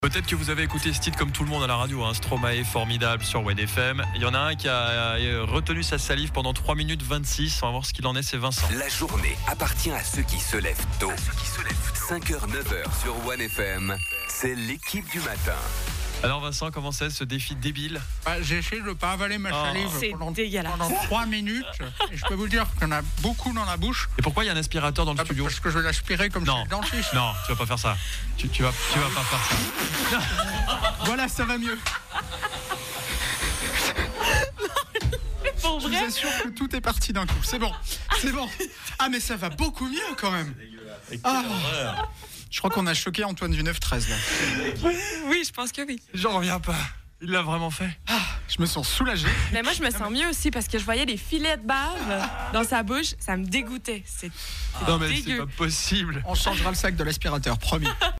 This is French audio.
Peut-être que vous avez écouté ce titre comme tout le monde à la radio, Stromae, formidable sur Wed FM. Il y en a un qui a retenu sa salive pendant 3 minutes 26. On va voir ce qu'il en est, c'est Vincent. La journée appartient à ceux qui se lèvent tôt. 5h, 9h sur One FM, c'est l'équipe du matin. Alors Vincent, comment c'est ce défi débile? J'ai essayé de ne pas avaler ma salive pendant 3 minutes. Et je peux vous dire qu'il y en a beaucoup dans la bouche. Et pourquoi il y a un aspirateur dans le studio? Parce que je vais l'aspirer comme chez le dentiste. Non, tu vas pas faire ça. Tu vas pas faire ça. Voilà, ça va mieux. Je vous assure que tout est parti d'un coup. C'est bon. Ah mais ça va beaucoup mieux quand même. Je crois qu'on a choqué Antoine du 9-13 là. Oui, je pense que oui. J'en reviens pas. Il l'a vraiment fait. Je me sens soulagé. Mais moi, je me sens mieux aussi parce que je voyais les filets de bave dans sa bouche. Ça me dégoûtait. C'est Non mais dégueu. c'est pas possible. On changera le sac de l'aspirateur, promis.